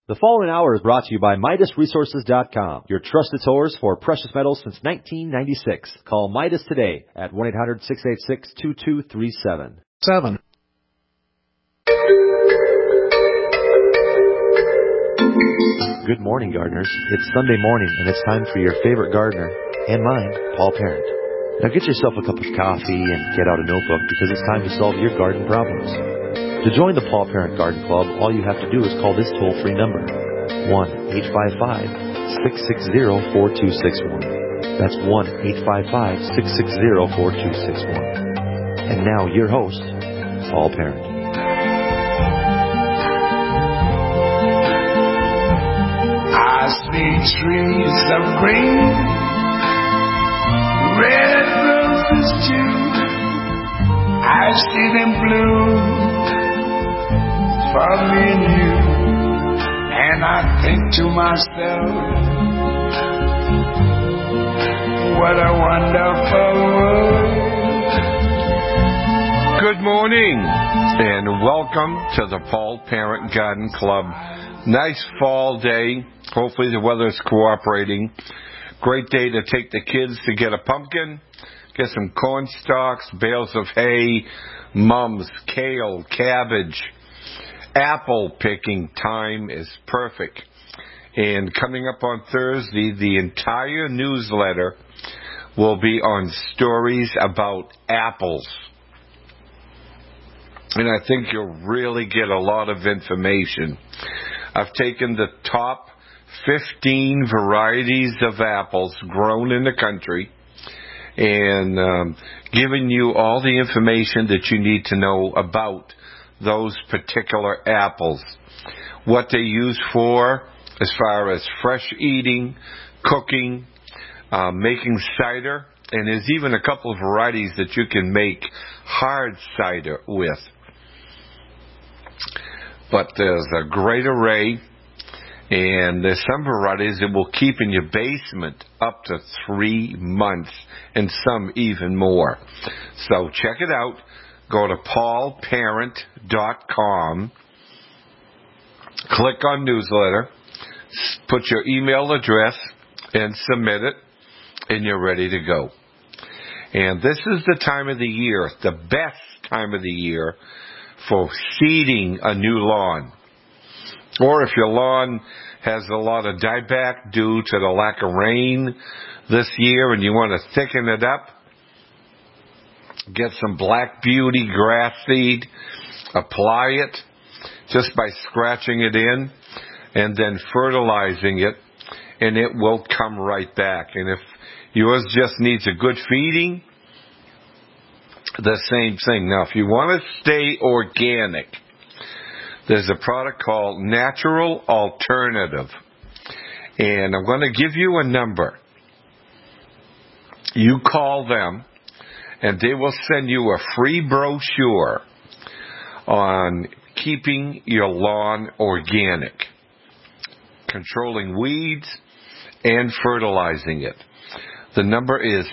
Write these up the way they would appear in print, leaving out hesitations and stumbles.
The following hour is brought to you by MidasResources.com, your trusted source for precious metals since 1996. Call Midas today at 1-800-686-2237. 7. Good morning, gardeners. It's Sunday morning, and it's time for your favorite gardener, and mine, Paul Parent. Now get yourself a cup of coffee and get out a notebook because it's time to solve your garden problems. To join the Paul Parent Garden Club, all you have to do is call this toll-free number, 1-855-660-4261. That's 1-855-660-4261. And now your host, Paul Parent. I see trees of green, red roses too. I see them bloom for me and you. And I think to myself, what a wonderful world. Good morning and welcome to the Paul Parent Garden Club. Nice fall day. Hopefully the weather's cooperating. Great day to take the kids to get a pumpkin, get some corn stalks, bales of hay, mums, kale, cabbage. Apple picking time is perfect. And coming up on Thursday, the entire newsletter will be on stories about apples. And I think you'll really get a lot of information. I've taken the top 15 varieties of apples grown in the country and given you all the information that you need to know about those particular apples. What they're used for as far as fresh eating, cooking, making cider, and there's even a couple of varieties that you can make hard cider with. But there's a great array, and there's some varieties that will keep in your basement up to 3 months, and some even more. So check it out. Go to paulparent.com, click on newsletter, put your email address, and submit it, and you're ready to go. And this is the time of the year, the best time of the year, for seeding a new lawn. Or if your lawn has a lot of dieback due to the lack of rain this year and you want to thicken it up, get some Black Beauty grass seed, apply it just by scratching it in and then fertilizing it, and it will come right back. And if yours just needs a good feeding, the same thing. Now, if you want to stay organic, there's a product called Natural Alternative. And I'm going to give you a number. You call them, and they will send you a free brochure on keeping your lawn organic, controlling weeds, and fertilizing it. The number is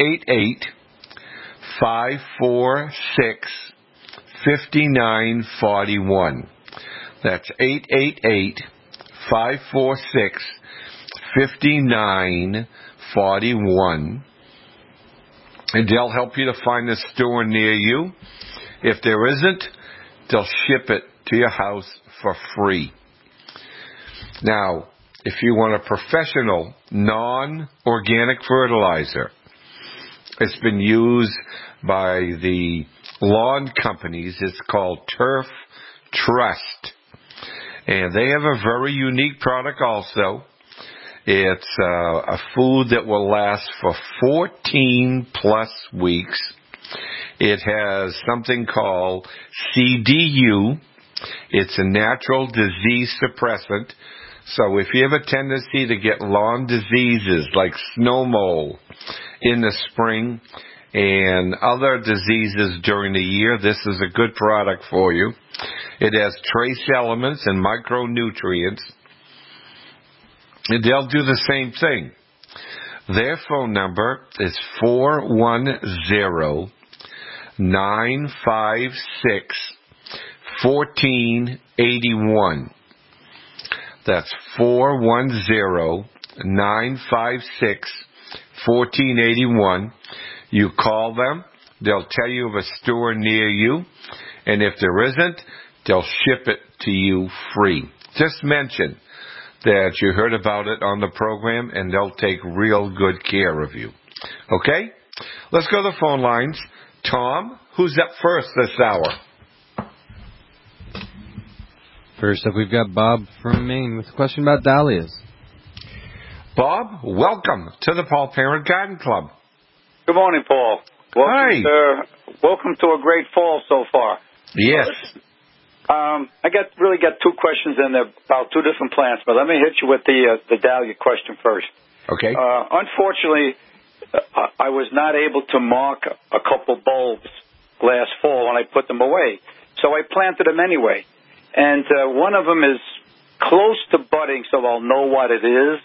888-546-5941. That's 888-546-5941. And they'll help you to find a store near you. If there isn't, they'll ship it to your house for free. Now, if you want a professional, non-organic fertilizer, it's been used by the lawn companies. It's called Turf Trust. And they have a very unique product also. It's a food that will last for 14 plus weeks. It has something called CDU. It's a natural disease suppressant. So if you have a tendency to get lawn diseases like snow mold in the spring and other diseases during the year, this is a good product for you. It has trace elements and micronutrients. And they'll do the same thing. Their phone number is 410-956-1481. That's 410-956-1481. You call them. They'll tell you of a store near you. And if there isn't, they'll ship it to you free. Just mention that you heard about it on the program, and they'll take real good care of you. Okay? Let's go to the phone lines. Tom, who's up first this hour? First up, we've got Bob from Maine with a question about dahlias. Bob, welcome to the Paul Parent Garden Club. Good morning, Paul. Welcome, Hi. Welcome to a great fall so far. Yes. I really got two questions in there about two different plants, but let me hit you with the dahlia question first. Okay. Unfortunately, I was not able to mark a couple bulbs last fall when I put them away, so I planted them anyway. And one of them is close to budding, so I'll know what it is.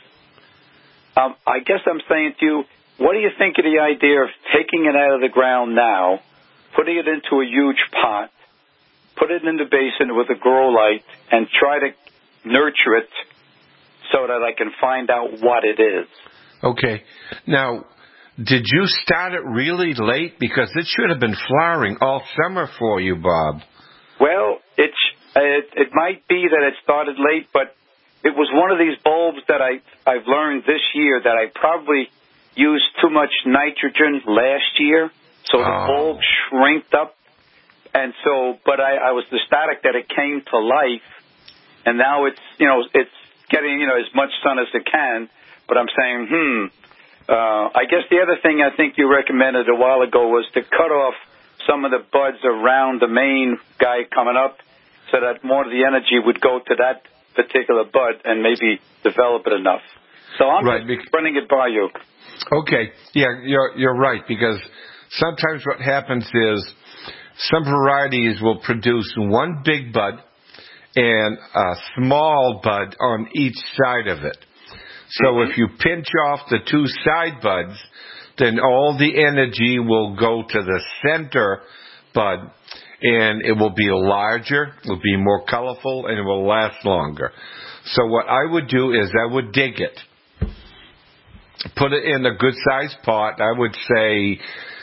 I guess I'm saying to you, what do you think of the idea of taking it out of the ground now, putting it into a huge pot, put it in the basin with a grow light, and try to nurture it so that I can find out what it is? Okay. Now, did you start it really late? Because it should have been flowering all summer for you, Bob. Well, it might be that it started late, but it was one of these bulbs that I've learned this year that I probably used too much nitrogen last year, so the bulb shrinked up. And so, but I was ecstatic that it came to life, and now it's getting, as much sun as it can. But I'm saying, I guess the other thing I think you recommended a while ago was to cut off some of the buds around the main guy coming up so that more of the energy would go to that particular bud and maybe develop it enough. So I'm just running it by you. Okay. Yeah, you're right, because sometimes what happens is some varieties will produce one big bud and a small bud on each side of it. So if you pinch off the two side buds, then all the energy will go to the center bud, and it will be larger, it will be more colorful, and it will last longer. So what I would do is I would dig it, put it in a good-sized pot. I would say,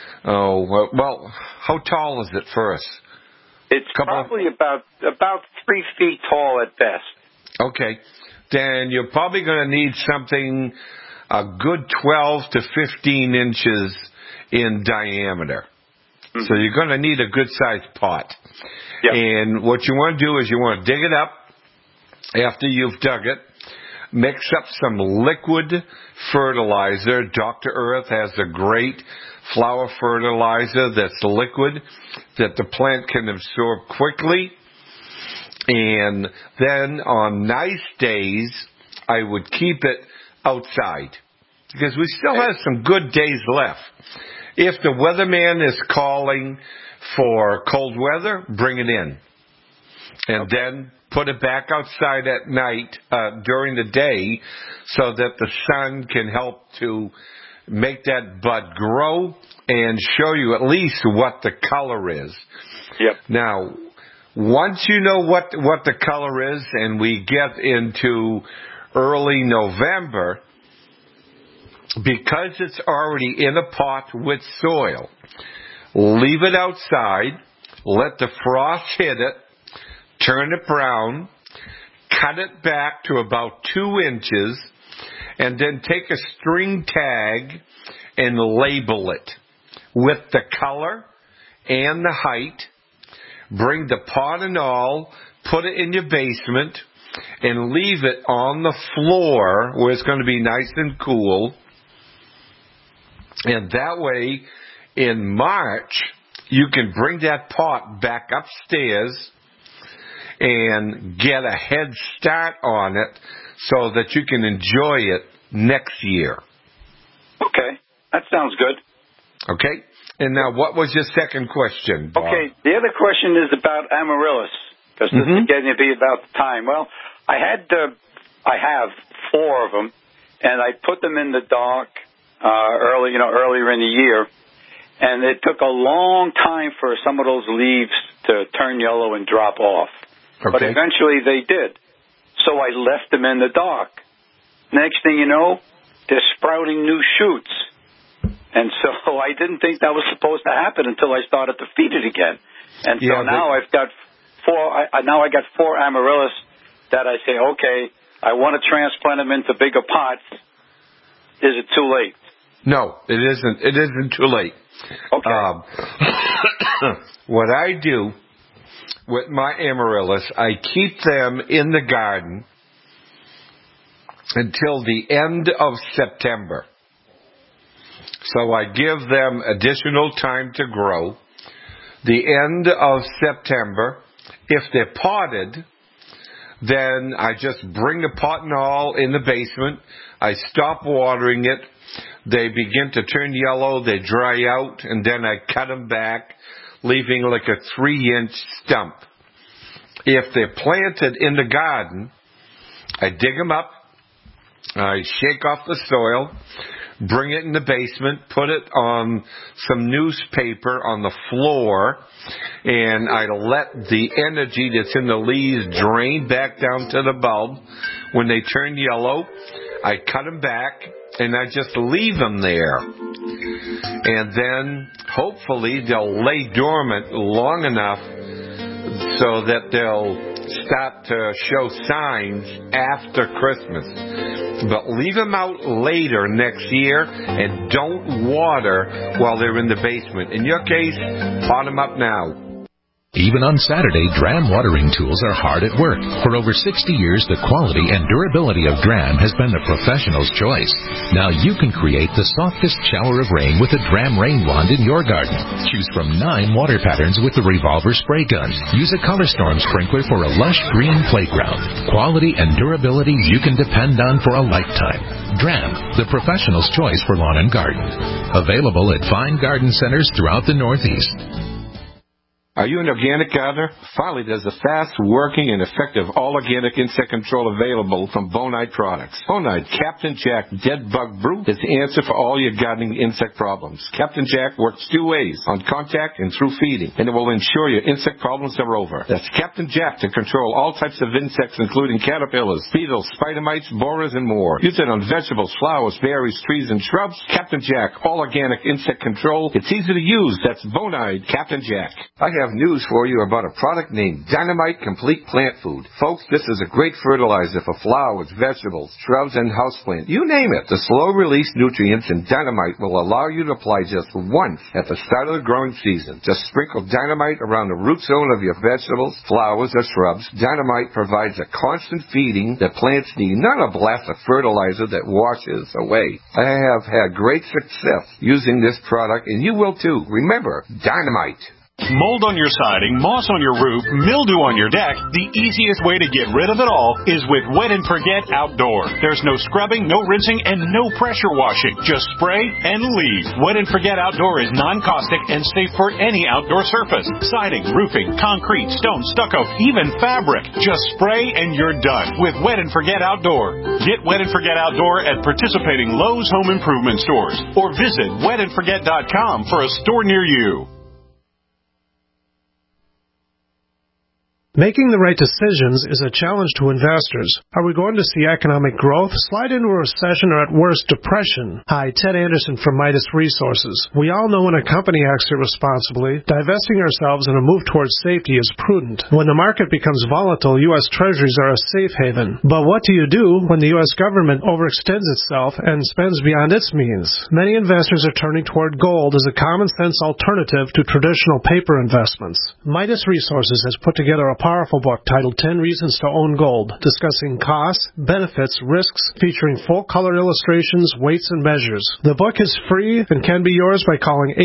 how tall is it first? It's probably about 3 feet tall at best. Okay. Then you're probably going to need something a good 12 to 15 inches in diameter. Mm-hmm. So you're going to need a good-sized pot. Yep. And what you want to do is you want to dig it up after you've dug it. Mix up some liquid fertilizer. Dr. Earth has a great flower fertilizer that's liquid that the plant can absorb quickly. And then on nice days, I would keep it outside because we still have some good days left. If the weatherman is calling for cold weather, bring it in. And then put it back outside at night during the day so that the sun can help to make that bud grow and show you at least what the color is. Yep. Now, once you know what the color is and we get into early November, because it's already in a pot with soil, leave it outside, let the frost hit it, turn it brown, cut it back to about 2 inches, and then take a string tag and label it with the color and the height. Bring the pot and all, put it in your basement, and leave it on the floor where it's going to be nice and cool. And that way, in March, you can bring that pot back upstairs and get a head start on it so that you can enjoy it next year. Okay, that sounds good. Okay. And now, what was your second question, Bob? Okay, the other question is about amaryllis, because this is getting to be about the time. Well, I have 4 of them, and I put them in the dark earlier in the year, and it took a long time for some of those leaves to turn yellow and drop off. Okay. But eventually they did. so I left them in the dark. Next thing you know, they're sprouting new shoots. And so I didn't think that was supposed to happen until I started to feed it again. And so now I've got I got 4 amaryllis that I say, okay, I want to transplant them into bigger pots. Is it too late? No, it isn't. It isn't too late. Okay. What I do with my amaryllis, I keep them in the garden until the end of September. So I give them additional time to grow. The end of September, if they're potted, then I just bring the pot and all in the basement. I stop watering it. They begin to turn yellow. They dry out, and then I cut them back, leaving like a 3-inch stump. If they're planted in the garden, I dig them up. I shake off the soil, bring it in the basement, put it on some newspaper on the floor, and I let the energy that's in the leaves drain back down to the bulb. When they turn yellow, I cut them back, and I just leave them there. And then, hopefully, they'll lay dormant long enough so that they'll start to show signs after Christmas. But leave them out later next year and don't water while they're in the basement. In your case, pot them up now. Even on Saturday, Dram watering tools are hard at work. For over 60 years, the quality and durability of Dram has been the professional's choice. Now you can create the softest shower of rain with a Dram rain wand in your garden. Choose from 9 water patterns with the revolver spray gun. Use a Color Storm sprinkler for a lush green playground. Quality and durability you can depend on for a lifetime. Dram, the professional's choice for lawn and garden. Available at fine garden centers throughout the Northeast. Are you an organic gardener? Finally, there's a fast-working and effective all-organic insect control available from Bonide Products. Bonide Captain Jack Dead Bug Brew is the answer for all your gardening insect problems. Captain Jack works 2 ways, on contact and through feeding, and it will ensure your insect problems are over. That's Captain Jack to control all types of insects, including caterpillars, beetles, spider mites, borers, and more. Use it on vegetables, flowers, berries, trees, and shrubs. Captain Jack, all-organic insect control. It's easy to use. That's Bonide Captain Jack. I have news for you about a product named Dynamite Complete Plant Food. Folks, this is a great fertilizer for flowers, vegetables, shrubs, and houseplants. You name it. The slow-release nutrients in Dynamite will allow you to apply just once at the start of the growing season. Just sprinkle Dynamite around the root zone of your vegetables, flowers, or shrubs. Dynamite provides a constant feeding that plants need, not a blast of fertilizer that washes away. I have had great success using this product, and you will too. Remember, Dynamite. Mold on your siding, moss on your roof, mildew on your deck, the easiest way to get rid of it all is with Wet and Forget Outdoor. There's no scrubbing, no rinsing, and no pressure washing. Just spray and leave. Wet and Forget Outdoor is non-caustic and safe for any outdoor surface. Siding, roofing, concrete, stone, stucco, even fabric. Just spray and you're done with Wet and Forget Outdoor. Get Wet and Forget Outdoor at participating Lowe's home improvement stores or visit wetandforget.com for a store near you. Making the right decisions is a challenge to investors. Are we going to see economic growth, slide into a recession, or at worst, depression? Hi, Ted Anderson from Midas Resources. We all know when a company acts irresponsibly, divesting ourselves in a move towards safety is prudent. When the market becomes volatile, U.S. Treasuries are a safe haven. But what do you do when the U.S. government overextends itself and spends beyond its means? Many investors are turning toward gold as a common-sense alternative to traditional paper investments. Midas Resources has put together a powerful book titled 10 Reasons to Own Gold, discussing costs, benefits, risks, featuring full-color illustrations, weights, and measures. The book is free and can be yours by calling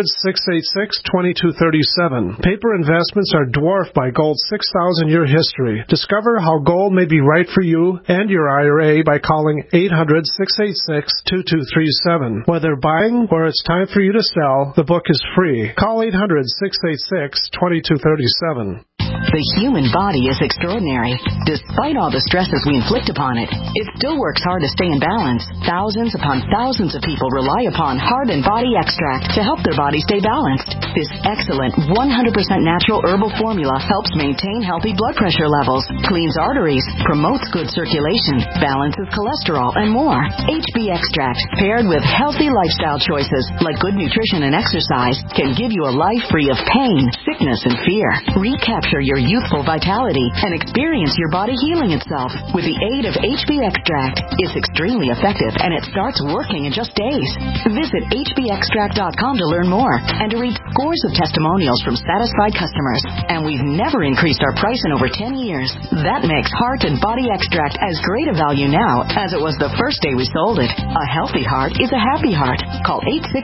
800-686-2237. Paper investments are dwarfed by gold's 6,000-year history. Discover how gold may be right for you and your IRA by calling 800-686-2237. Whether buying or it's time for you to sell, the book is free. Call 800-686-2237. The human body is extraordinary. Despite all the stresses we inflict upon it, it still works hard to stay in balance. Thousands upon thousands of people rely upon Heart and Body Extract to help their body stay balanced. This excellent 100% natural herbal formula helps maintain healthy blood pressure levels, cleans arteries, promotes good circulation, balances cholesterol, and more. HB Extract, paired with healthy lifestyle choices like good nutrition and exercise, can give you a life free of pain, sickness, and fear. Recapture your youthful vitality and experience your body healing itself with the aid of HB Extract. It's extremely effective and it starts working in just days. Visit hbextract.com to learn more and to read scores of testimonials from satisfied customers. And we've never increased our price in over 10 years. That makes Heart and Body Extract as great a value now as it was the first day we sold it. A healthy heart is a happy heart. Call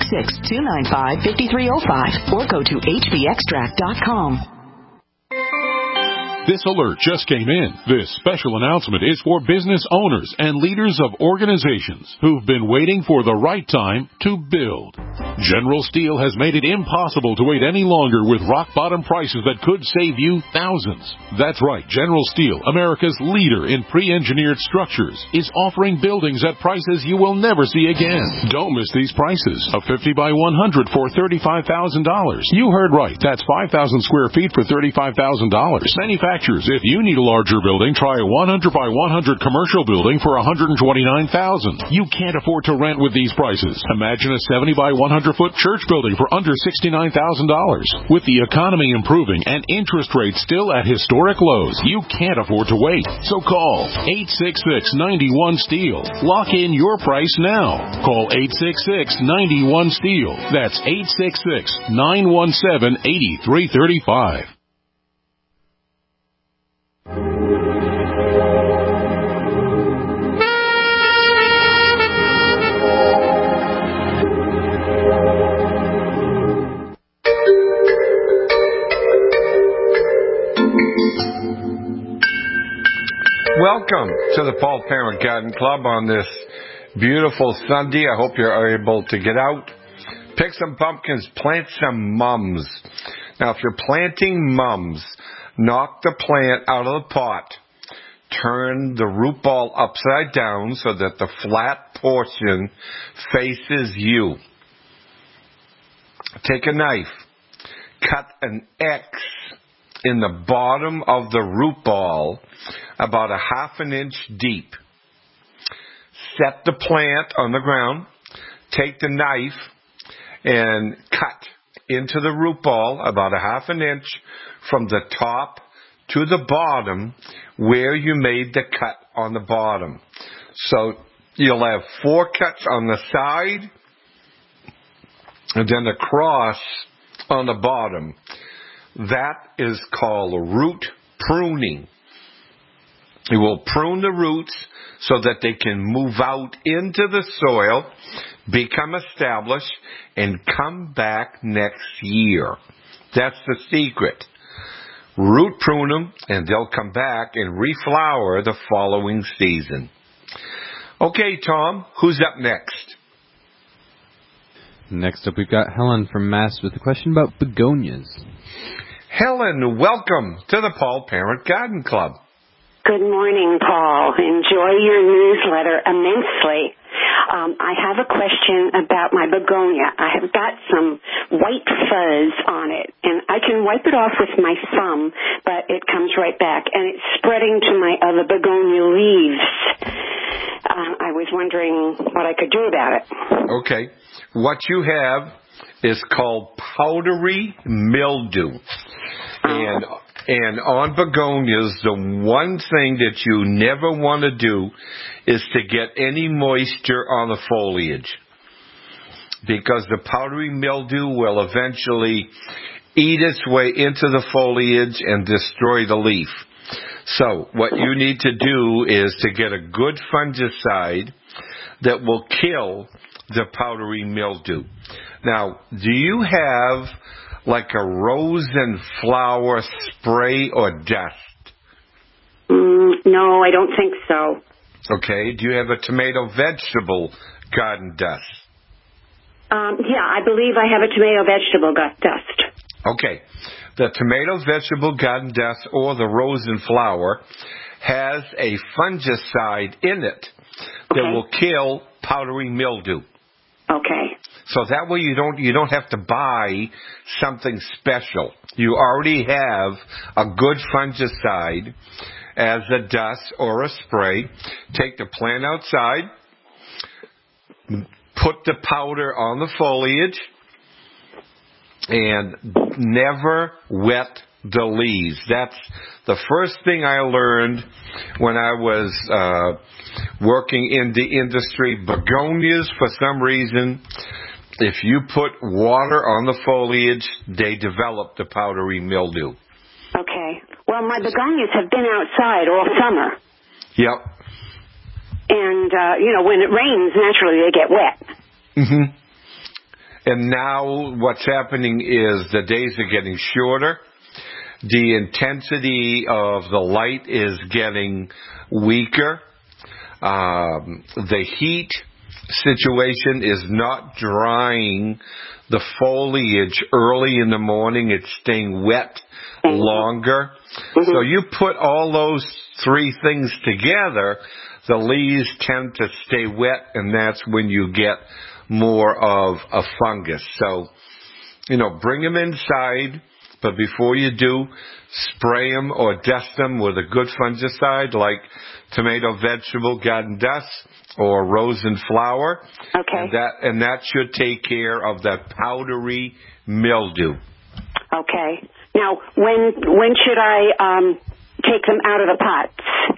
866-295-5305 or go to hbextract.com. This alert just came in. This special announcement is for business owners and leaders of organizations who've been waiting for the right time to build. General Steel has made it impossible to wait any longer with rock-bottom prices that could save you thousands. That's right, General Steel, America's leader in pre-engineered structures, is offering buildings at prices you will never see again. Don't miss these prices. A 50 by 100 for $35,000. You heard right. That's 5,000 square feet for $35,000. Manufacturers, if you need a larger building, try a 100 by 100 commercial building for $129,000. You can't afford to rent with these prices. Imagine a 70 by 100 foot church building for under $69,000. With the economy improving and interest rates still at historic lows, you can't afford to wait. So call 866-91-STEEL. Lock in your price now. Call 866-91-STEEL. That's 866-917-8335. Welcome to the Paul Parent Garden Club on this beautiful Sunday. I hope you're able to get out, pick some pumpkins, plant some mums. Now, if you're planting mums, knock the plant out of the pot. Turn the root ball upside down so that the flat portion faces you. Take a knife, cut an X in the bottom of the root ball about a half an inch deep. Set the plant on the ground. Take the knife and cut into the root ball about a half an inch from the top to the bottom where you made the cut on the bottom. So you'll have 4 cuts on the side and then across on the bottom. That is called root pruning. You will prune the roots so that they can move out into the soil, become established, and come back next year. That's the secret. Root prune them, and they'll come back and reflower the following season. Okay, Tom, who's up next? Next up, we've got Helen from Mass with a question about begonias. Helen, welcome to the Paul Parent Garden Club. Good morning, Paul. Enjoy your newsletter immensely. I have a question about my begonia. I have got some white fuzz on it, and I can wipe it off with my thumb, but it comes right back, and it's spreading to my other begonia leaves. I was wondering what I could do about it. Okay. What you have is called powdery mildew. And on begonias, the one thing that you never want to do is to get any moisture on the foliage, because the powdery mildew will eventually eat its way into the foliage and destroy the leaf. So what you need to do is to get a good fungicide that will kill the powdery mildew. Now, do you have like a rose and flower spray or dust? No, I don't think so. Okay. Do you have a tomato vegetable garden dust? Yeah, I believe I have a tomato vegetable dust. Okay. the tomato vegetable garden dust or the rosin flour has a fungicide in it that will kill powdery mildew. Okay. So that way you don't have to buy something special. You already have a good fungicide as a dust or a spray. Take the plant outside, put the powder on the foliage, and never wet the leaves. That's the first thing I learned when I was working in the industry. Begonias, for some reason, if you put water on the foliage, they develop the powdery mildew. Okay. Well, my begonias have been outside all summer. Yep. And, when it rains, naturally they get wet. Mm-hmm. And now what's happening is the days are getting shorter. The intensity of the light is getting weaker. The heat situation is not drying the foliage early in the morning. It's staying wet longer. So you put all those three things together, the leaves tend to stay wet, and that's when you get more of a fungus. So, bring them inside, but before you do, spray them or dust them with a good fungicide like tomato vegetable garden dust or rosin flour. Okay. And that should take care of that powdery mildew. Okay. Now, when should I take them out of the pots?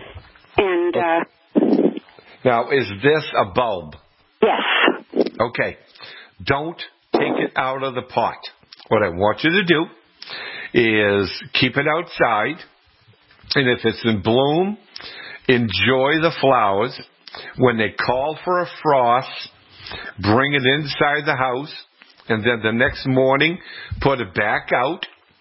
And now, is this a bulb? Yes. Okay. Don't take it out of the pot. What I want you to do is keep it outside, and if it's in bloom, enjoy the flowers. When they call for a frost, bring it inside the house, and then the next morning, put it back out.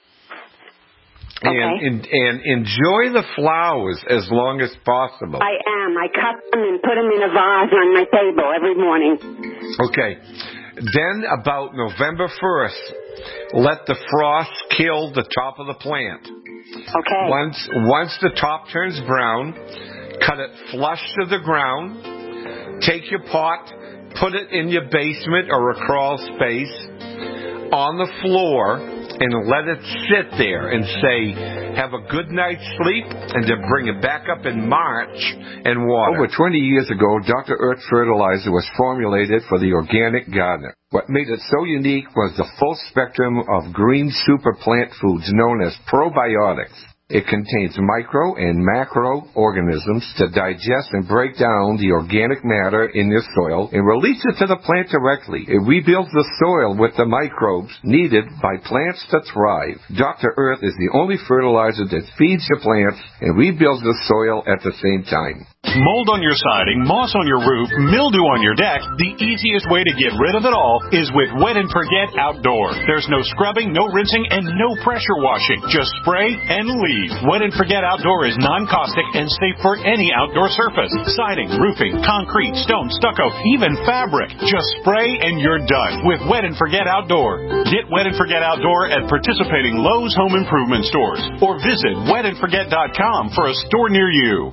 And enjoy the flowers as long as possible. I am. I cut them and put them in a vase on my table every morning. Okay. Then about November 1st, let the frost kill the top of the plant. Okay. Once the top turns brown, cut it flush to the ground. Take your pot, put it in your basement or a crawl space on the floor, and let it sit there and say, have a good night's sleep, and then bring it back up in March and water. Over 20 years ago, Dr. Earth fertilizer was formulated for the organic gardener. What made it so unique was the full spectrum of green super plant foods known as probiotics. It contains micro and macro organisms to digest and break down the organic matter in your soil and release it to the plant directly. It rebuilds the soil with the microbes needed by plants to thrive. Dr. Earth is the only fertilizer that feeds your plants and rebuilds the soil at the same time. Mold on your siding, moss on your roof, mildew on your deck, the easiest way to get rid of it all is with Wet and Forget Outdoor. There's no scrubbing, no rinsing, and no pressure washing. Just spray and leave. Wet and Forget Outdoor is non-caustic and safe for any outdoor surface. Siding, roofing, concrete, stone, stucco, even fabric. Just spray and you're done with Wet and Forget Outdoor. Get Wet and Forget Outdoor at participating Lowe's Home Improvement stores or visit wetandforget.com for a store near you.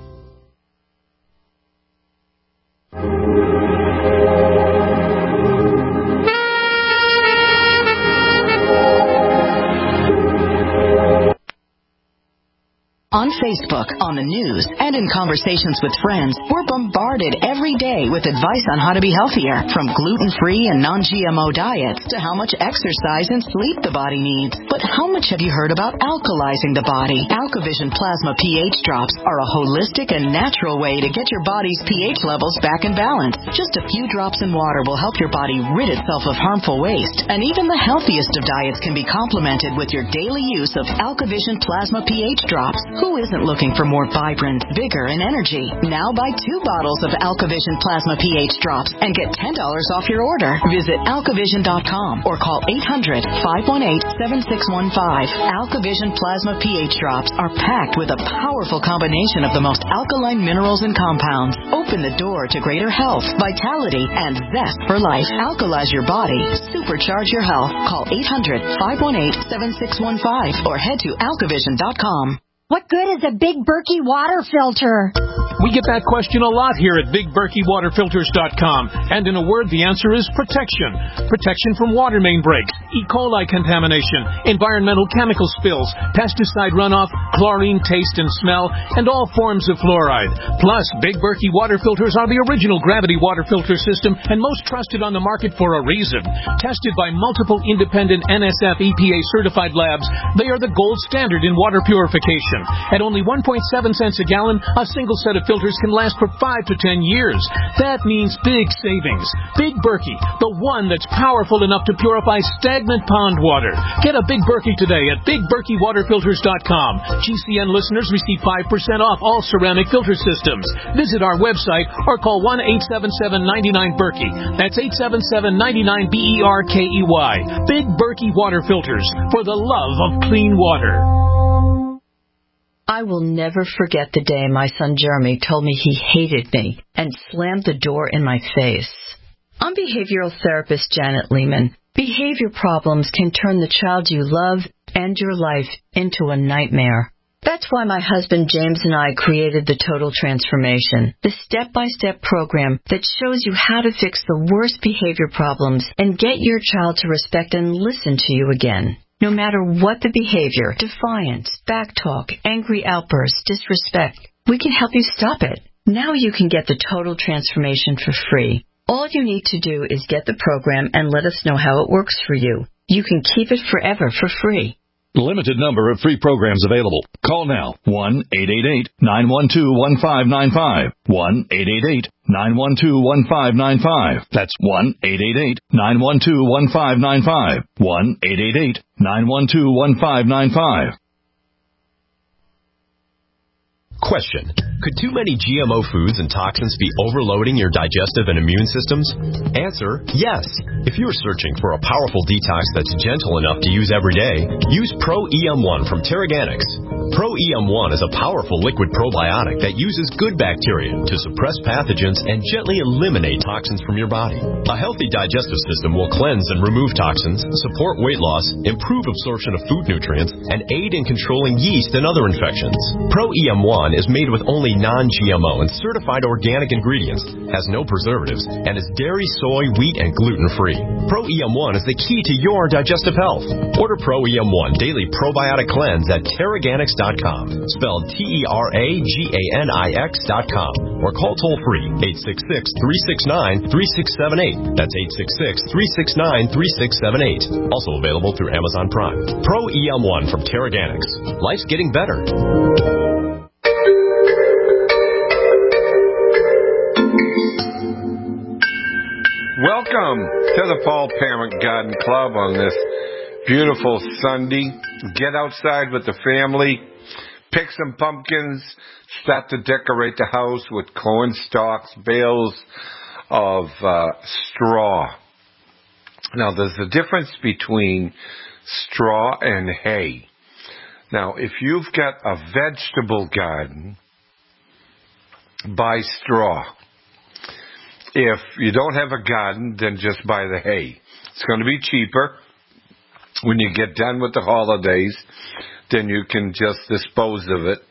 On Facebook, on the news, and in conversations with friends, we're bombarded every day with advice on how to be healthier, from gluten-free and non-GMO diets to how much exercise and sleep the body needs. But how much have you heard about alkalizing the body? AlkaVision Plasma pH drops are a holistic and natural way to get your body's pH levels back in balance. Just a few drops in water will help your body rid itself of harmful waste, and even the healthiest of diets can be complemented with your daily use of AlkaVision Plasma pH drops. Who is isn't looking for more vibrance, vigor, and energy? Now buy 2 bottles of AlkaVision Plasma pH drops and get $10 off your order. Visit AlkaVision.com or call 800-518-7615. AlkaVision Plasma pH drops are packed with a powerful combination of the most alkaline minerals and compounds. Open the door to greater health, vitality, and zest for life. Alkalize your body. Supercharge your health. Call 800-518-7615 or head to AlkaVision.com. What good is a Big Berkey water filter? We get that question a lot here at BigBerkeyWaterFilters.com. And in a word, the answer is protection. Protection from water main breaks, E. coli contamination, environmental chemical spills, pesticide runoff, chlorine taste and smell, and all forms of fluoride. Plus, Big Berkey water filters are the original gravity water filter system and most trusted on the market for a reason. Tested by multiple independent NSF EPA certified labs, they are the gold standard in water purification. At only 1.7 cents a gallon, a single set of filters can last for 5 to 10 years. That means big savings. Big Berkey, the one that's powerful enough to purify stagnant pond water. Get a Big Berkey today at BigBerkeyWaterFilters.com. GCN listeners receive 5% off all ceramic filter systems. Visit our website or call 1-877-99-BERKEY. That's 877-99-BERKEY. Big Berkey Water Filters, for the love of clean water. I will never forget the day my son Jeremy told me he hated me and slammed the door in my face. I'm behavioral therapist Janet Lehman. Behavior problems can turn the child you love and your life into a nightmare. That's why my husband James and I created the Total Transformation, the step-by-step program that shows you how to fix the worst behavior problems and get your child to respect and listen to you again. No matter what the behavior, defiance, backtalk, angry outbursts, disrespect, we can help you stop it. Now you can get the Total Transformation for free. All you need to do is get the program and let us know how it works for you. You can keep it forever for free. Limited number of free programs available. Call now. 1-888-912-1595. 1-888-912-1595. That's 1-888-912-1595. 1-888-912-1595. Question. Could too many GMO foods and toxins be overloading your digestive and immune systems? Answer, yes. If you're searching for a powerful detox that's gentle enough to use every day, use Pro-EM1 from Terraganics. Pro-EM1 is a powerful liquid probiotic that uses good bacteria to suppress pathogens and gently eliminate toxins from your body. A healthy digestive system will cleanse and remove toxins, support weight loss, improve absorption of food nutrients, and aid in controlling yeast and other infections. Pro-EM1 is made with only non-GMO and certified organic ingredients, has no preservatives, and is dairy, soy, wheat, and gluten-free. Pro-EM1 is the key to your digestive health. Order Pro-EM1 Daily Probiotic Cleanse at Terraganics.com, spelled Terraganix.com, or call toll-free 866-369-3678. That's 866-369-3678. Also available through Amazon Prime. Pro-EM1 from Terraganics. Life's getting better. Welcome to the Paul Parent Garden Club on this beautiful Sunday. Get outside with the family, pick some pumpkins, start to decorate the house with corn stalks, bales of straw. Now, there's a difference between straw and hay. Now, if you've got a vegetable garden, buy straw. If you don't have a garden, then just buy the hay. It's going to be cheaper. When you get done with the holidays, then you can just dispose of it.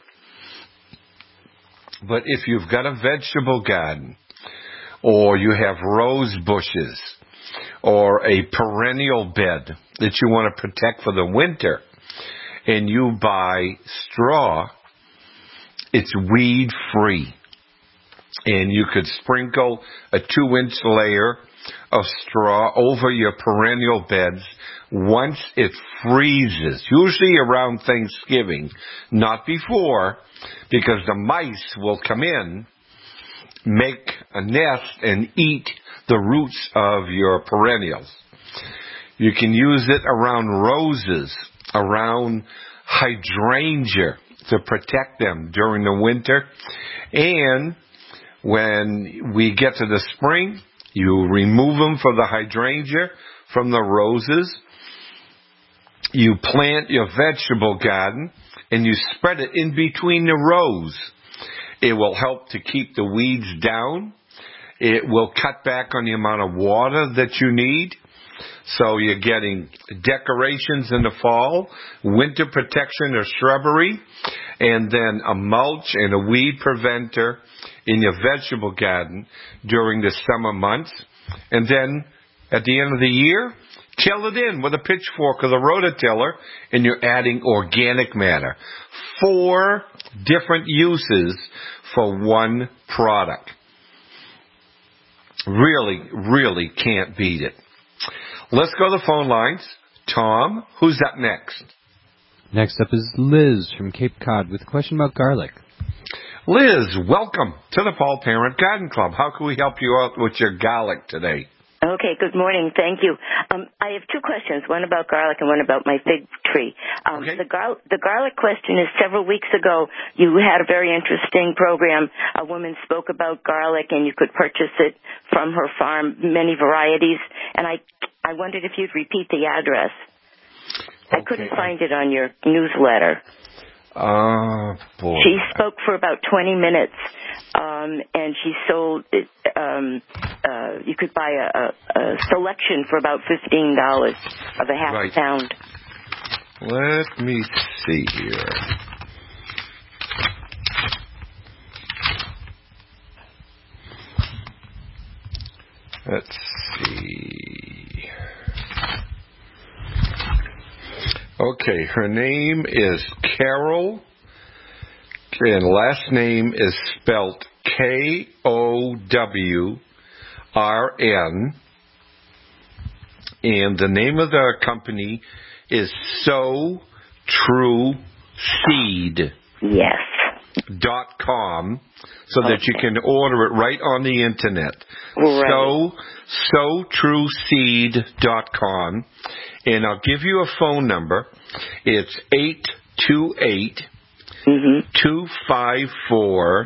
But if you've got a vegetable garden, or you have rose bushes, or a perennial bed that you want to protect for the winter, and you buy straw, it's weed-free. And you could sprinkle a 2-inch layer of straw over your perennial beds once it freezes, usually around Thanksgiving, not before, because the mice will come in, make a nest, and eat the roots of your perennials. You can use it around roses, around hydrangea, to protect them during the winter. And when we get to the spring, you remove them for the hydrangea from the roses. You plant your vegetable garden and you spread it in between the rows. It will help to keep the weeds down. It will cut back on the amount of water that you need. So you're getting decorations in the fall, winter protection or shrubbery, and then a mulch and a weed preventer in your vegetable garden during the summer months. And then at the end of the year, till it in with a pitchfork or the rototiller, and you're adding organic matter. 4 different uses for one product. Really, really can't beat it. Let's go to the phone lines. Tom, who's up next? Next up is Liz from Cape Cod with a question about garlic. Liz, welcome to the Paul Parent Garden Club. How can we help you out with your garlic today? Okay, good morning. Thank you. I have 2 questions, one about garlic and one about my fig tree. The garlic question is, several weeks ago, you had a very interesting program. A woman spoke about garlic, and you could purchase it from her farm, many varieties. And I wondered if you'd repeat the address. I couldn't find it on your newsletter. Oh, boy. She spoke for about 20 minutes, and she sold it. You could buy a selection for about $15 of a half pound. Let me see here. Let's see. Okay, her name is Carol, and last name is spelt Kowrn, and the name of the company is So True Seed. Yes. .com, so that you can order it right on the internet. Right. SoTrueSeed.com, and I'll give you a phone number. It's 828-254-0708.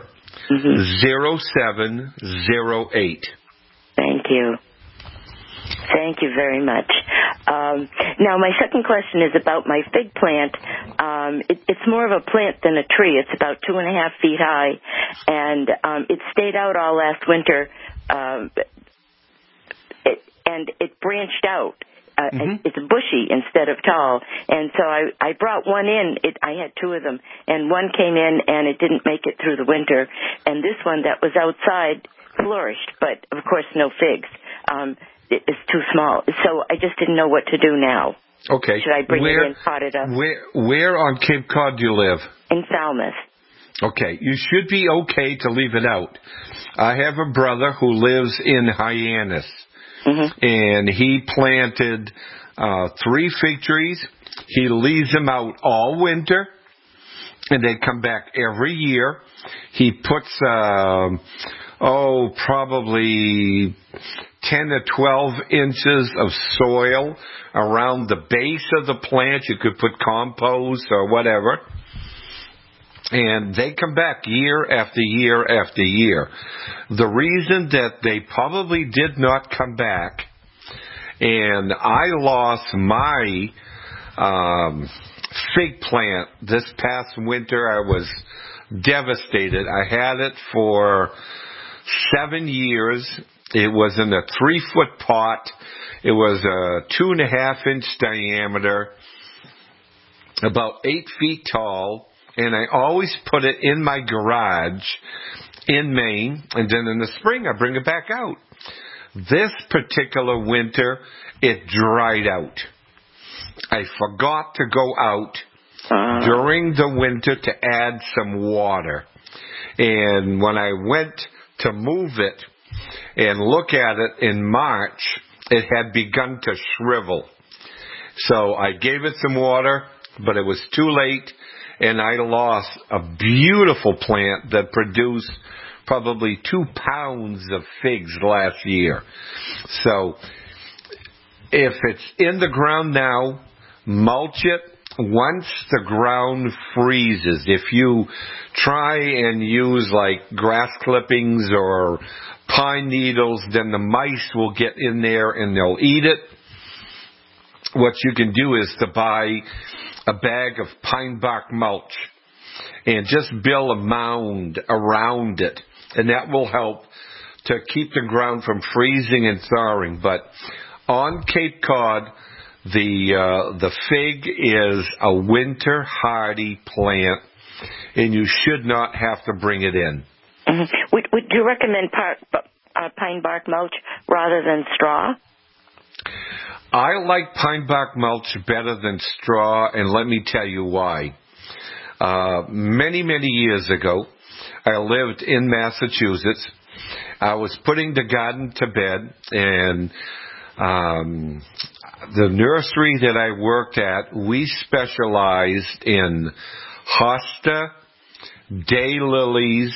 Thank you. Thank you very much. Now, my second question is about my fig plant. It's more of a plant than a tree. It's about 2.5 feet high, and it stayed out all last winter, and it branched out. It's bushy instead of tall, and so I brought one in. I had 2 of them, and one came in, and it didn't make it through the winter, and this one that was outside flourished, but of course no figs. It's too small, so I just didn't know what to do now. Okay. Should I bring it in, pot it up? Where on Cape Cod do you live? In Falmouth. Okay, you should be okay to leave it out. I have a brother who lives in Hyannis, and he planted 3 fig trees. He leaves them out all winter, and they come back every year. He puts, probably 10 to 12 inches of soil around the base of the plant. You could put compost or whatever. And they come back year after year after year. The reason that they probably did not come back, and I lost my fig plant this past winter. I was devastated. I had it for 7 years. It was in a 3-foot pot. It was a 2.5-inch diameter, about 8 feet tall, and I always put it in my garage in Maine, and then in the spring I bring it back out. This particular winter, it dried out. I forgot to go out during the winter to add some water, and when I went to move it and look at it in March, it had begun to shrivel. So I gave it some water, but it was too late, and I lost a beautiful plant that produced probably 2 pounds of figs last year. So if it's in the ground now, mulch it, once the ground freezes, if you try and use like grass clippings or pine needles, then the mice will get in there and they'll eat it. What you can do is to buy a bag of pine bark mulch and just build a mound around it, and that will help to keep the ground from freezing and thawing. But on Cape Cod, the fig is a winter hardy plant, and you should not have to bring it in. Mm-hmm. Would you recommend pine bark mulch rather than straw? I like pine bark mulch better than straw, and let me tell you why. Many, many years ago, I lived in Massachusetts. I was putting the garden to bed, and the nursery that I worked at, we specialized in hosta, daylilies,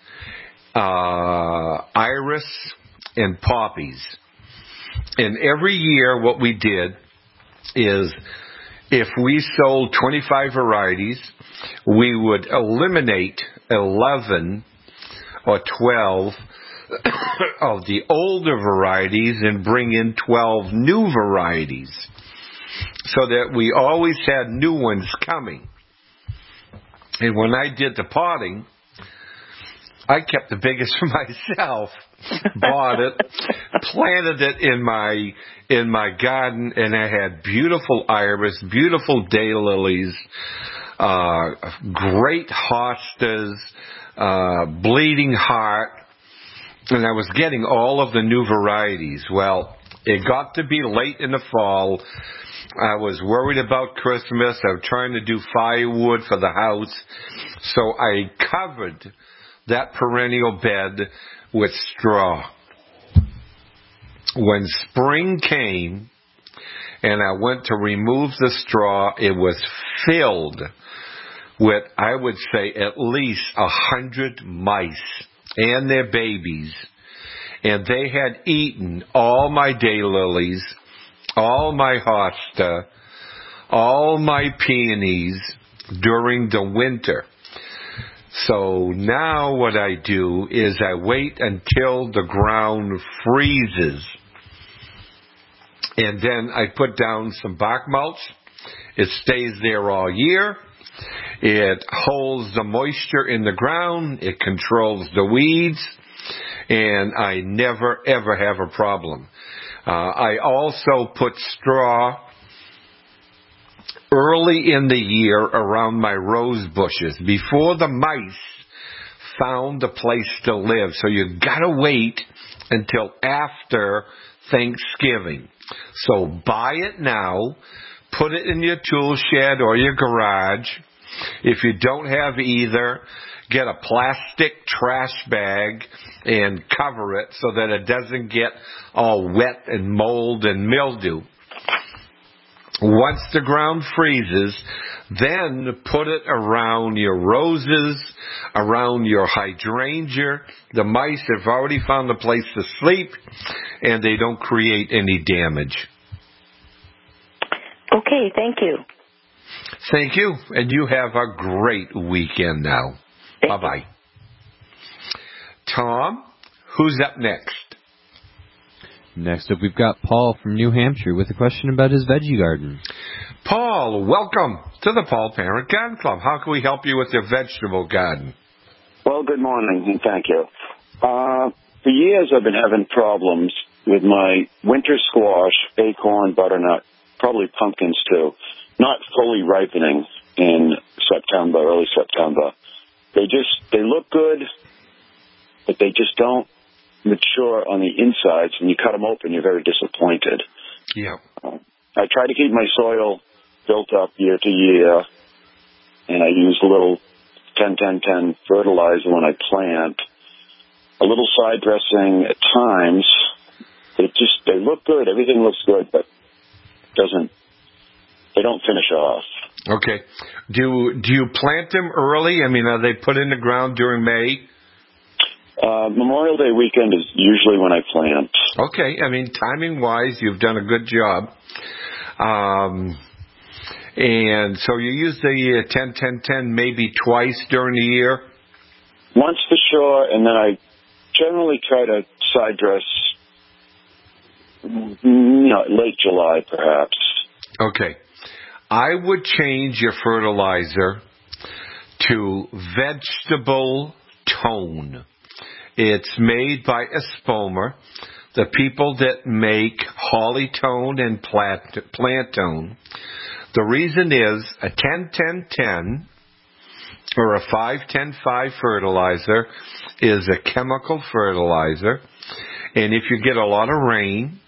iris, and poppies. And every year what we did is if we sold 25 varieties, we would eliminate 11 or 12 of the older varieties and bring in 12 new varieties so that we always had new ones coming. And when I did the potting, I kept the biggest for myself, bought it, planted it in my garden, and I had beautiful iris, beautiful daylilies, great hostas, bleeding heart, and I was getting all of the new varieties. Well, it got to be late in the fall. I was worried about Christmas. I was trying to do firewood for the house, so I covered that perennial bed with straw. When spring came and I went to remove the straw, it was filled with, I would say, at least 100 mice and their babies. And they had eaten all my daylilies, all my hosta, all my peonies during the winter. So now what I do is I wait until the ground freezes. And then I put down some bark mulch. It stays there all year. It holds the moisture in the ground. It controls the weeds. And I never, ever have a problem. I also put straw early in the year around my rose bushes before the mice found a place to live. So you gotta wait until after Thanksgiving. So buy it now, put it in your tool shed or your garage. If you don't have either, get a plastic trash bag and cover it so that it doesn't get all wet and mold and mildew. Once the ground freezes, then put it around your roses, around your hydrangea. The mice have already found a place to sleep, and they don't create any damage. Okay, thank you. Thank you, and you have a great weekend now. Bye-bye. Tom, who's up next? Next up, we've got Paul from New Hampshire with a question about his veggie garden. Paul, welcome to the Paul Parent Garden Club. How can we help you with your vegetable garden? Well, good morning, and thank you. For years, I've been having problems with my winter squash, acorn, butternut, probably pumpkins too, not fully ripening in September, early September. They look good, but they just don't mature on the insides. When you cut them open, you're very disappointed. Yeah. I try to keep my soil built up year to year, and I use a little 10-10-10 fertilizer when I plant. A little side dressing at times. They look good. Everything looks good, but they don't finish off. Okay. Do you plant them early? I mean, are they put in the ground during May? Memorial Day weekend is usually when I plant. Okay. I mean, timing-wise, you've done a good job. And so you use the 10-10-10 maybe twice during the year? Once for sure, and then I generally try to side dress, late July perhaps. Okay. I would change your fertilizer to Vegetable Tone. It's made by Espoma, the people that make Holly Tone and Plant Tone. The reason is a 10-10-10 or a 5-10-5 fertilizer is a chemical fertilizer. And if you get a lot of rain,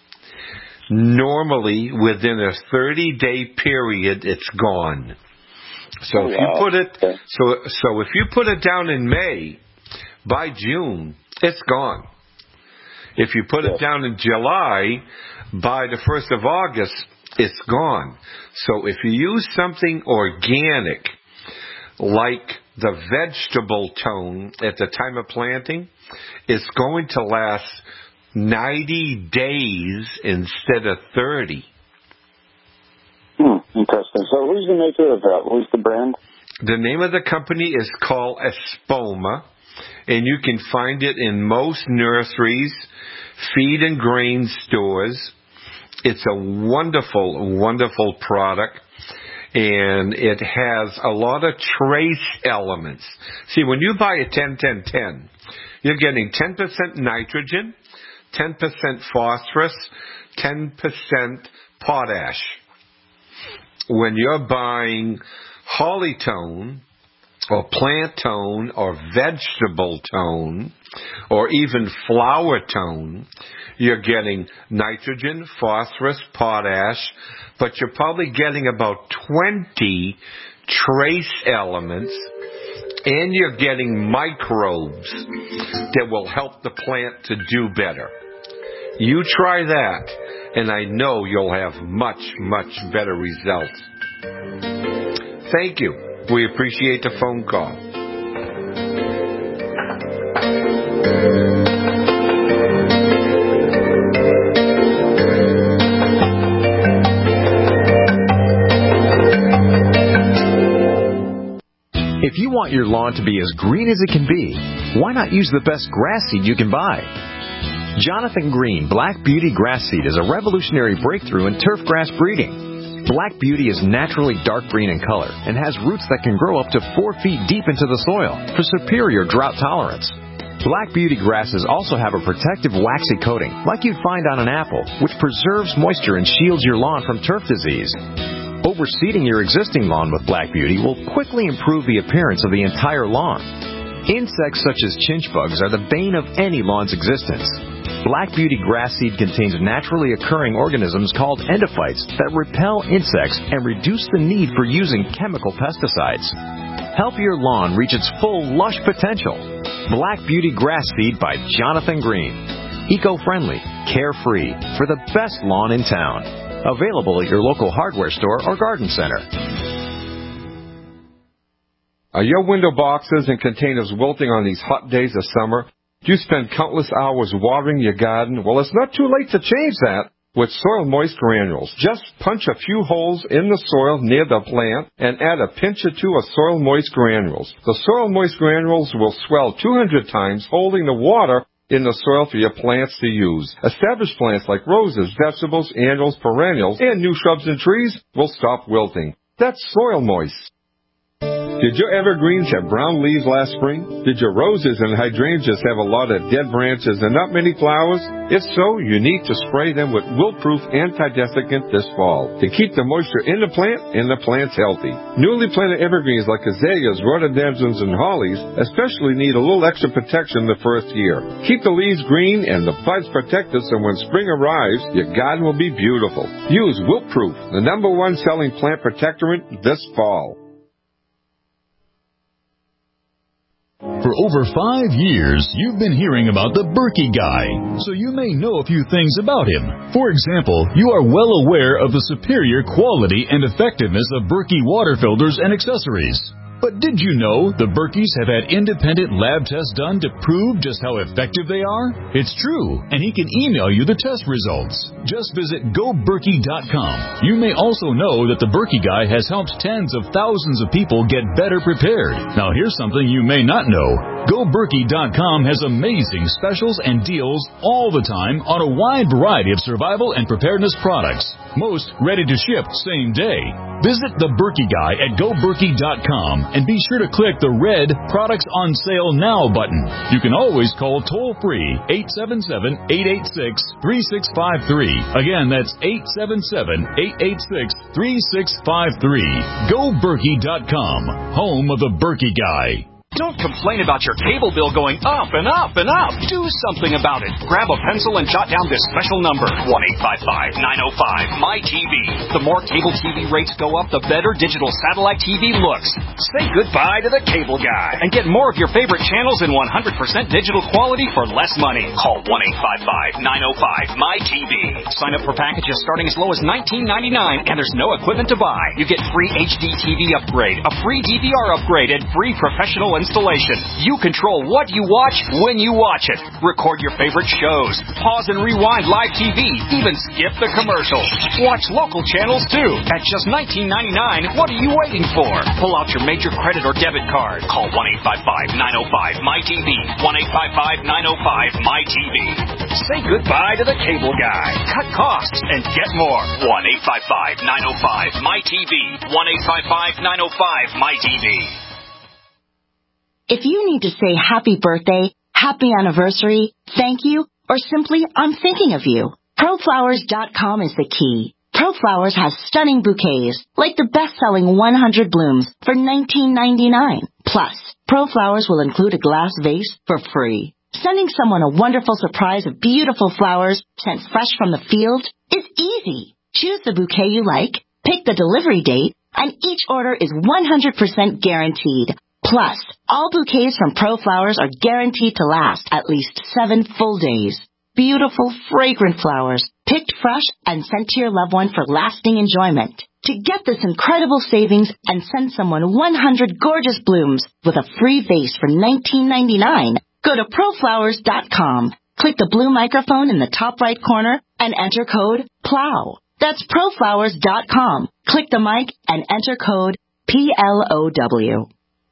normally within a 30-day period, it's gone. So if you put it, so if you put it down in May, by June, it's gone. If you put it down in July, by the 1st of August, it's gone. So if you use something organic, like the Vegetable Tone at the time of planting, it's going to last 90 days instead of 30. Interesting. So who's the maker of that? Who's the brand? The name of the company is called Espoma, and you can find it in most nurseries, feed and grain stores. It's a wonderful, wonderful product, and it has a lot of trace elements. See, when you buy a 10-10-10, you're getting 10% nitrogen, 10% phosphorus, 10% potash. When you're buying Holly Tone or Plant Tone or Vegetable Tone or even Flower Tone, you're getting nitrogen, phosphorus, potash, but you're probably getting about 20 trace elements, and you're getting microbes that will help the plant to do better. You try that, and I know you'll have much, much better results. Thank you. We appreciate the phone call. If you want your lawn to be as green as it can be, why not use the best grass seed you can buy? Jonathan Green Black Beauty Grass Seed is a revolutionary breakthrough in turf grass breeding. Black Beauty is naturally dark green in color and has roots that can grow up to 4 feet deep into the soil for superior drought tolerance. Black Beauty grasses also have a protective waxy coating like you'd find on an apple, which preserves moisture and shields your lawn from turf disease. Overseeding your existing lawn with Black Beauty will quickly improve the appearance of the entire lawn. Insects such as chinch bugs are the bane of any lawn's existence. Black Beauty grass seed contains naturally occurring organisms called endophytes that repel insects and reduce the need for using chemical pesticides. Help your lawn reach its full, lush potential. Black Beauty grass seed by Jonathan Green. Eco-friendly, carefree, for the best lawn in town. Available at your local hardware store or garden center. Are your window boxes and containers wilting on these hot days of summer? Do you spend countless hours watering your garden? Well, it's not too late to change that with Soil Moist Granules. Just punch a few holes in the soil near the plant and add a pinch or two of Soil Moist Granules. The Soil Moist Granules will swell 200 times, holding the water in the soil for your plants to use. Established plants like roses, vegetables, annuals, perennials, and new shrubs and trees will stop wilting. That's Soil Moist. Did your evergreens have brown leaves last spring? Did your roses and hydrangeas have a lot of dead branches and not many flowers? If so, you need to spray them with wilt-proof anti-desiccant this fall to keep the moisture in the plant and the plants healthy. Newly planted evergreens like azaleas, rhododendrons, and hollies especially need a little extra protection the first year. Keep the leaves green and the buds protected so when spring arrives, your garden will be beautiful. Use Wilt-Proof, the #1 selling plant protectorant this fall. For over 5 years, you've been hearing about the Berkey Guy, so you may know a few things about him. For example, you are well aware of the superior quality and effectiveness of Berkey water filters and accessories. But did you know the Berkeys have had independent lab tests done to prove just how effective they are? It's true, and he can email you the test results. Just visit GoBerkey.com. You may also know that the Berkey Guy has helped tens of thousands of people get better prepared. Now here's something you may not know. GoBerkey.com has amazing specials and deals all the time on a wide variety of survival and preparedness products. Most ready to ship same day. Visit the Berkey Guy at GoBerkey.com and be sure to click the red Products on Sale Now button. You can always call toll-free 877-886-3653. Again, that's 877-886-3653. GoBerkey.com, home of the Berkey Guy. Don't complain about your cable bill going up and up and up. Do something about it. Grab a pencil and jot down this special number, 1-855-905-MY-TV. The more cable TV rates go up, the better digital satellite TV looks. Say goodbye to the cable guy and get more of your favorite channels in 100% digital quality for less money. Call 1-855-905-MY-TV. Sign up for packages starting as low as $19.99, and there's no equipment to buy. You get free HD TV upgrade, a free DVR upgrade, and free professional installation. You control what you watch when you watch it. Record your favorite shows. Pause and rewind live TV. Even skip the commercials. Watch local channels too. At just $19.99, what are you waiting for? Pull out your major credit or debit card. Call 1-855-905-MY-TV. 1-855-905-MY-TV. Say goodbye to the cable guy. Cut costs and get more. 1-855-905-MY-TV. 1-855-905-MY-TV. If you need to say happy birthday, happy anniversary, thank you, or simply I'm thinking of you, ProFlowers.com is the key. ProFlowers has stunning bouquets, like the best-selling 100 blooms for $19.99. Plus, ProFlowers will include a glass vase for free. Sending someone a wonderful surprise of beautiful flowers sent fresh from the field is easy. Choose the bouquet you like, pick the delivery date, and each order is 100% guaranteed. Plus, all bouquets from ProFlowers are guaranteed to last at least 7 full days. Beautiful, fragrant flowers, picked fresh and sent to your loved one for lasting enjoyment. To get this incredible savings and send someone 100 gorgeous blooms with a free vase for $19.99, go to ProFlowers.com. Click the blue microphone in the top right corner and enter code PLOW. That's ProFlowers.com. Click the mic and enter code PLOW.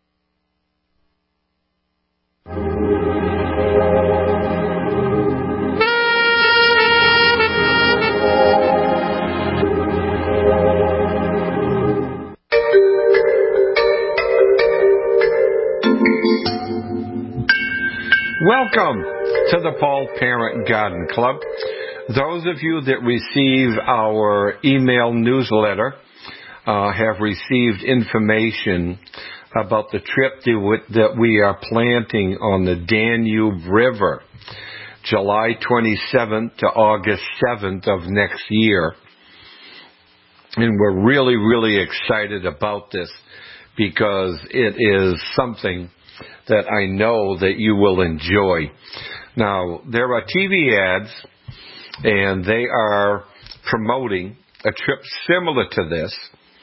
Welcome to the Paul Parent Garden Club. Those of you that receive our email newsletter have received information about the trip that we are planting on the Danube River, July 27th to August 7th of next year. And we're really, really excited about this because it is something that I know that you will enjoy. Now, there are TV ads, and they are promoting a trip similar to this.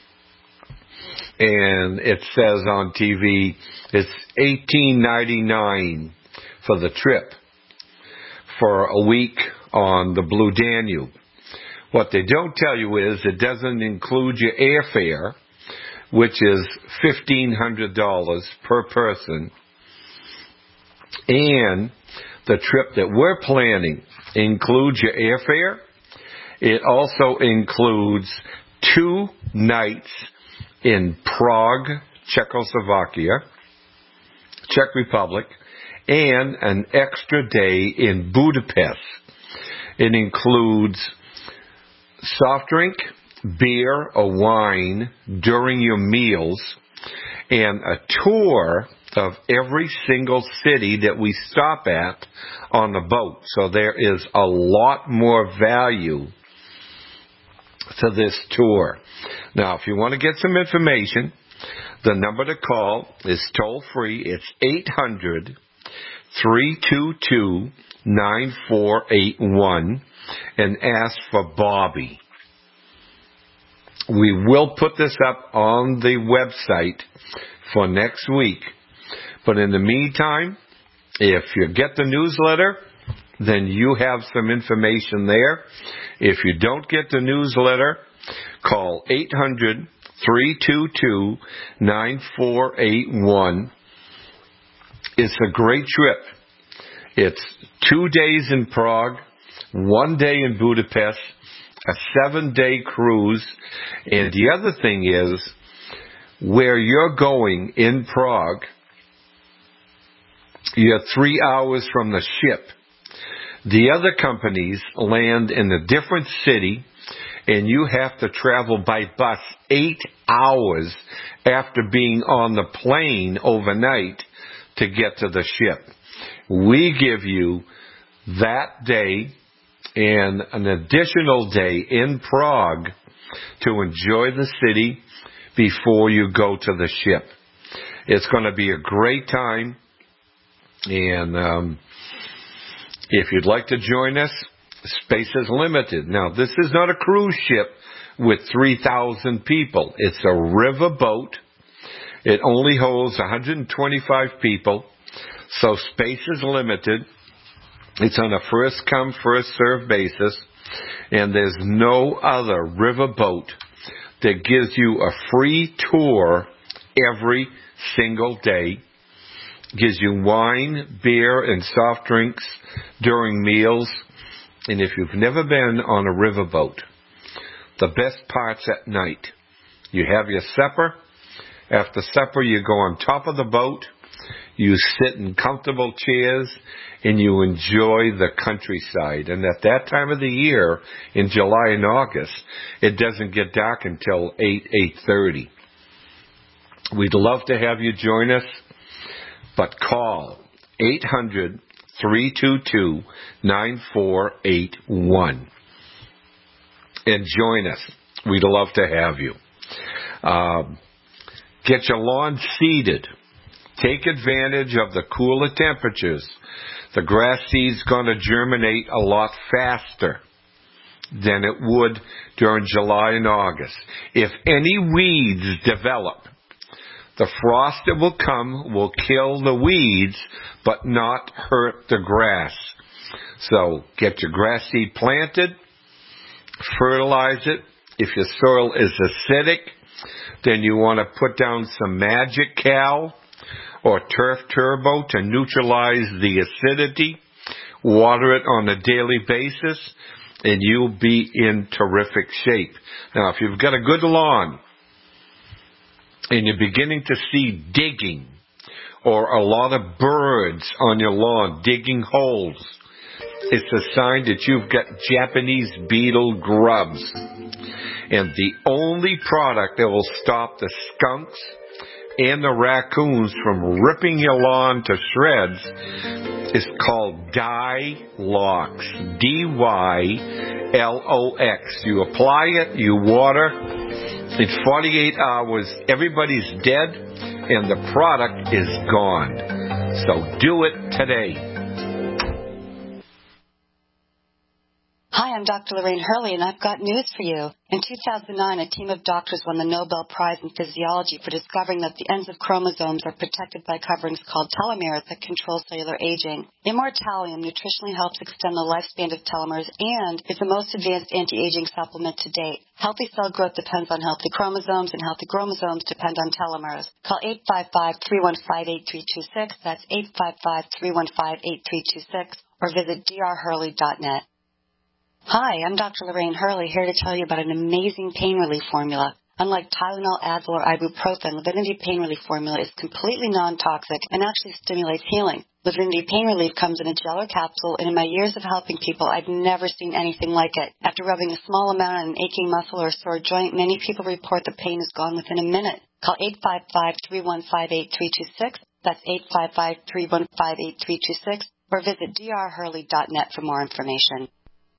And it says on TV, it's $18.99 for the trip for a week on the Blue Danube. What they don't tell you is it doesn't include your airfare, which is $1,500 per person. And the trip that we're planning includes your airfare. It also includes 2 nights in Prague, Czechoslovakia, Czech Republic, and an extra day in Budapest. It includes soft drink, beer, or wine during your meals, and a tour of every single city that we stop at on the boat. So there is a lot more value to this tour. Now, if you want to get some information, the number to call is toll free. It's 800-322-9481 and ask for Bobby. We will put this up on the website for next week. But in the meantime, if you get the newsletter, then you have some information there. If you don't get the newsletter, call 800-322-9481. It's a great trip. It's 2 days in Prague, 1 day in Budapest, a 7-day cruise. And the other thing is, where you're going in Prague, you're 3 hours from the ship. The other companies land in a different city, and you have to travel by bus 8 hours after being on the plane overnight to get to the ship. We give you that day and an additional day in Prague to enjoy the city before you go to the ship. It's going to be a great time, and if you'd like to join us, space is limited. Now, this is not a cruise ship with 3,000 people. It's a river boat. It only holds 125 people, so space is limited. It's on a first-come, first-served basis, and there's no other river boat that gives you a free tour every single day, gives you wine, beer, and soft drinks during meals. And if you've never been on a riverboat, the best part's at night. You have your supper. After supper, you go on top of the boat. You sit in comfortable chairs, and you enjoy the countryside. And at that time of the year, in July and August, it doesn't get dark until 8:30. We'd love to have you join us, but call 800-322-9481 and join us. We'd love to have you. Get your lawn seeded. Take advantage of the cooler temperatures. The grass seed's going to germinate a lot faster than it would during July and August. If any weeds develop, the frost that will come will kill the weeds, but not hurt the grass. So get your grass seed planted, fertilize it. If your soil is acidic, then you want to put down some Magic Cal or Turf Turbo to neutralize the acidity. Water it on a daily basis, and you'll be in terrific shape. Now, if you've got a good lawn, and you're beginning to see digging or a lot of birds on your lawn digging holes, it's a sign that you've got Japanese beetle grubs. And the only product that will stop the skunks and the raccoons from ripping your lawn to shreds is called Dylox. Dylox. You apply it, you water. In 48 hours, everybody's dead, and the product is gone. So do it today. Hi, I'm Dr. Lorraine Hurley, and I've got news for you. In 2009, a team of doctors won the Nobel Prize in Physiology for discovering that the ends of chromosomes are protected by coverings called telomeres that control cellular aging. Immortalium nutritionally helps extend the lifespan of telomeres and is the most advanced anti-aging supplement to date. Healthy cell growth depends on healthy chromosomes, and healthy chromosomes depend on telomeres. Call 855-315-8326. That's 855-315-8326, or visit drhurley.net. Hi, I'm Dr. Lorraine Hurley, here to tell you about an amazing pain relief formula. Unlike Tylenol, Advil, or ibuprofen, Livinity Pain Relief Formula is completely non-toxic and actually stimulates healing. Livinity Pain Relief comes in a gel or capsule, and in my years of helping people, I've never seen anything like it. After rubbing a small amount on an aching muscle or sore joint, many people report the pain is gone within a minute. Call 855-315-8326. That's 855-315-8326, or visit drhurley.net for more information.